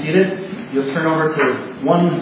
seated, you'll turn over to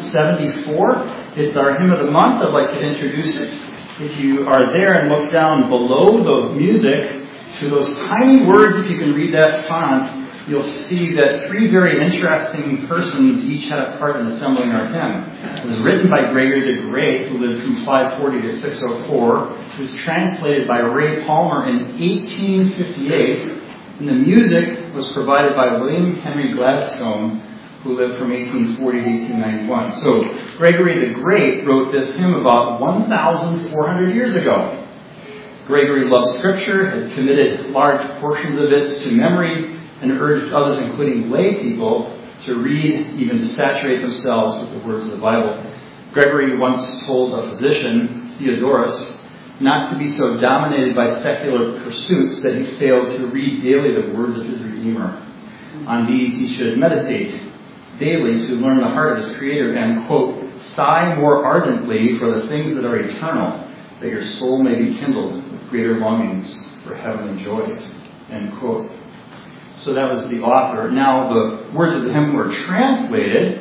174. It's our hymn of the month. I'd like to introduce it. If you are there and look down below the music to those tiny words, if you can read that font, you'll see that three very interesting persons each had a part in assembling our hymn. It was written by Gregory the Great, who lived from 540 to 604. It was translated by Ray Palmer in 1858. And the music was provided by William Henry Gladstone, who lived from 1840 to 1891. So Gregory the Great wrote this hymn about 1,400 years ago. Gregory loved Scripture, had committed large portions of it to memory, and urged others, including lay people, to read, even to saturate themselves with the words of the Bible. Gregory once told a physician, Theodorus, not to be so dominated by secular pursuits that he failed to read daily the words of his Redeemer. On these he should meditate daily to learn the heart of his Creator and, quote, sigh more ardently for the things that are eternal, that your soul may be kindled with greater longings for heavenly joys, end quote. So that was the author. Now the words of the hymn were translated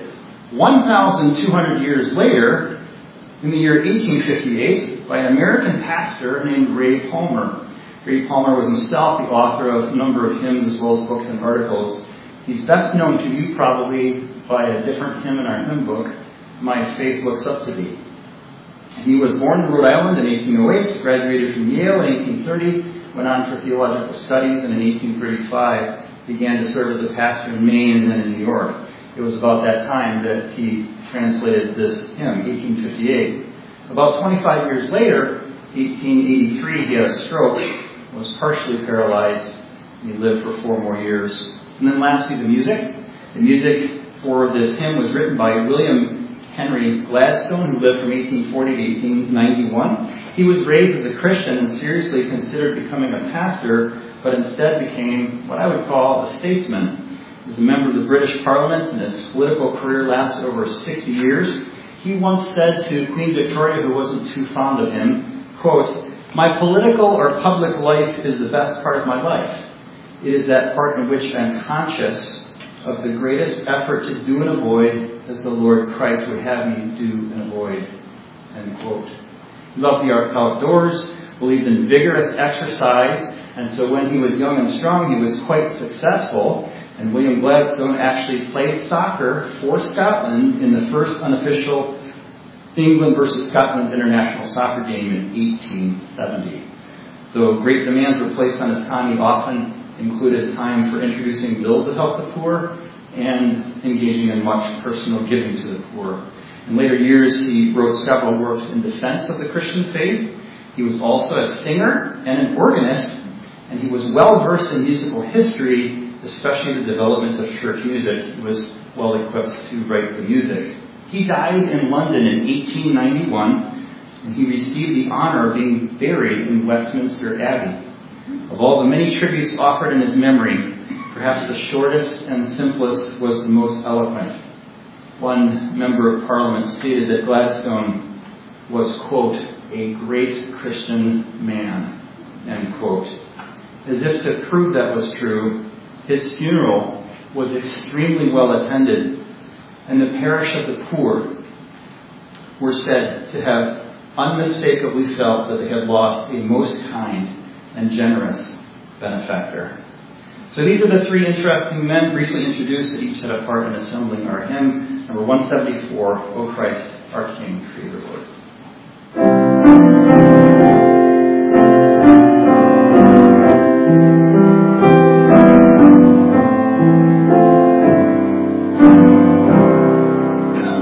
1,200 years later in the year 1858 by an American pastor named Ray Palmer. Ray Palmer was himself the author of a number of hymns as well as books and articles. He's best known to you probably by a different hymn in our hymn book, My Faith Looks Up to Thee. He was born in Rhode Island in 1808, graduated from Yale in 1830, went on for theological studies, and in 1835 began to serve as a pastor in Maine and then in New York. It was about that time that he translated this hymn, 1858. About 25 years later, 1883, he had a stroke, was partially paralyzed, and he lived for 4 more years. And then lastly, the music. The music for this hymn was written by William Henry Gladstone, who lived from 1840 to 1891. He was raised as a Christian and seriously considered becoming a pastor, but instead became what I would call a statesman. He was a member of the British Parliament, and his political career lasted over 60 years. He once said to Queen Victoria, who wasn't too fond of him, quote, my political or public life is the best part of my life. It is that part in which I am conscious of the greatest effort to do and avoid as the Lord Christ would have me do and avoid, end quote. He loved the outdoors, believed in vigorous exercise, and so when he was young and strong, he was quite successful. And William Gladstone actually played soccer for Scotland in the first unofficial England versus Scotland international soccer game in 1870. Though great demands were placed on his time, he often included time for introducing bills that helped the poor and engaging in much personal giving to the poor. In later years, he wrote several works in defense of the Christian faith. He was also a singer and an organist, and he was well versed in musical history, especially the development of church music. He was well equipped to write the music. He died in London in 1891, and he received the honor of being buried in Westminster Abbey. Of all the many tributes offered in his memory, perhaps the shortest and simplest was the most eloquent. One member of Parliament stated that Gladstone was, quote, a great Christian man, end quote. As if to prove that was true, his funeral was extremely well attended, and the parish of the poor were said to have unmistakably felt that they had lost a most kind and generous benefactor. So these are the three interesting men briefly introduced that each had a part in assembling our hymn, number 174, O Christ, our King.